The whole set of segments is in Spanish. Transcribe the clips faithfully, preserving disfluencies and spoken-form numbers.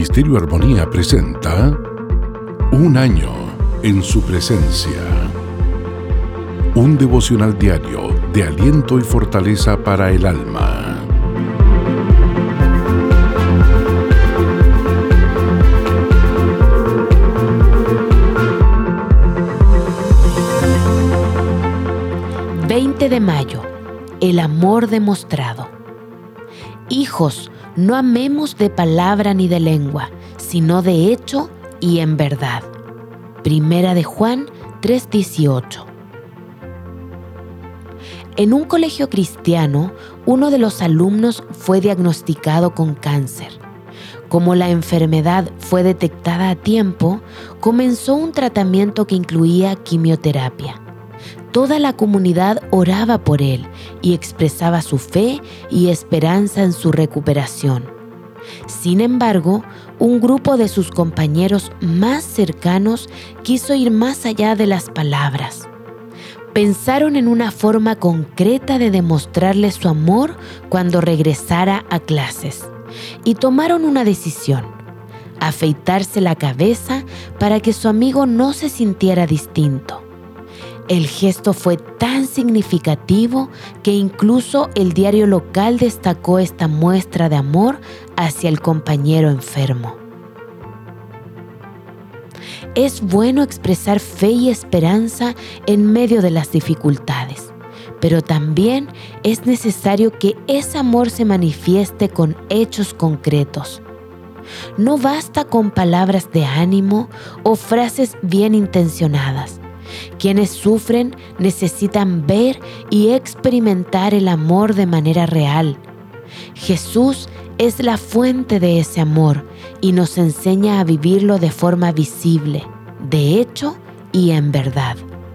Ministerio Armonía presenta Un año en su presencia. Un devocional diario de aliento y fortaleza para el alma. veinte de mayo. El amor demostrado. Hijos, no amemos de palabra ni de lengua, sino de hecho y en verdad. Primera de Juan tres dieciocho. En un colegio cristiano, uno de los alumnos fue diagnosticado con cáncer. Como la enfermedad fue detectada a tiempo, comenzó un tratamiento que incluía quimioterapia. Toda la comunidad oraba por él y expresaba su fe y esperanza en su recuperación. Sin embargo, un grupo de sus compañeros más cercanos quiso ir más allá de las palabras. Pensaron en una forma concreta de demostrarle su amor cuando regresara a clases y tomaron una decisión: afeitarse la cabeza para que su amigo no se sintiera distinto. El gesto fue tan significativo que incluso el diario local destacó esta muestra de amor hacia el compañero enfermo. Es bueno expresar fe y esperanza en medio de las dificultades, pero también es necesario que ese amor se manifieste con hechos concretos. No basta con palabras de ánimo o frases bien intencionadas. Quienes sufren necesitan ver y experimentar el amor de manera real. Jesús es la fuente de ese amor y nos enseña a vivirlo de forma visible, de hecho y en verdad.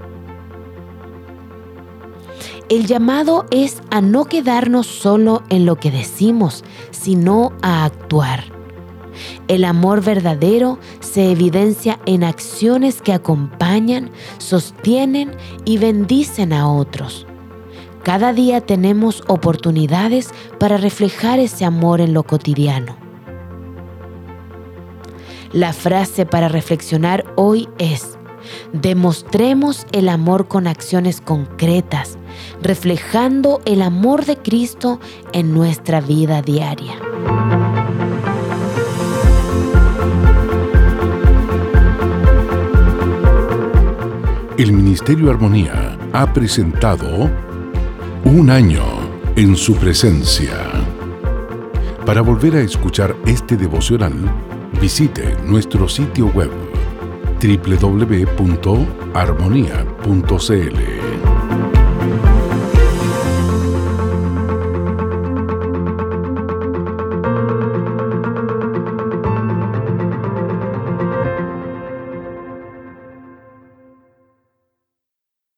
El llamado es a no quedarnos solo en lo que decimos, sino a actuar. El amor verdadero se evidencia en acciones que acompañan, sostienen y bendicen a otros. Cada día tenemos oportunidades para reflejar ese amor en lo cotidiano. La frase para reflexionar hoy es: demostremos el amor con acciones concretas, reflejando el amor de Cristo en nuestra vida diaria. El Ministerio Armonía ha presentado Un año en su presencia. Para volver a escuchar este devocional, visite nuestro sitio web doble u doble u doble u punto armonía punto c l.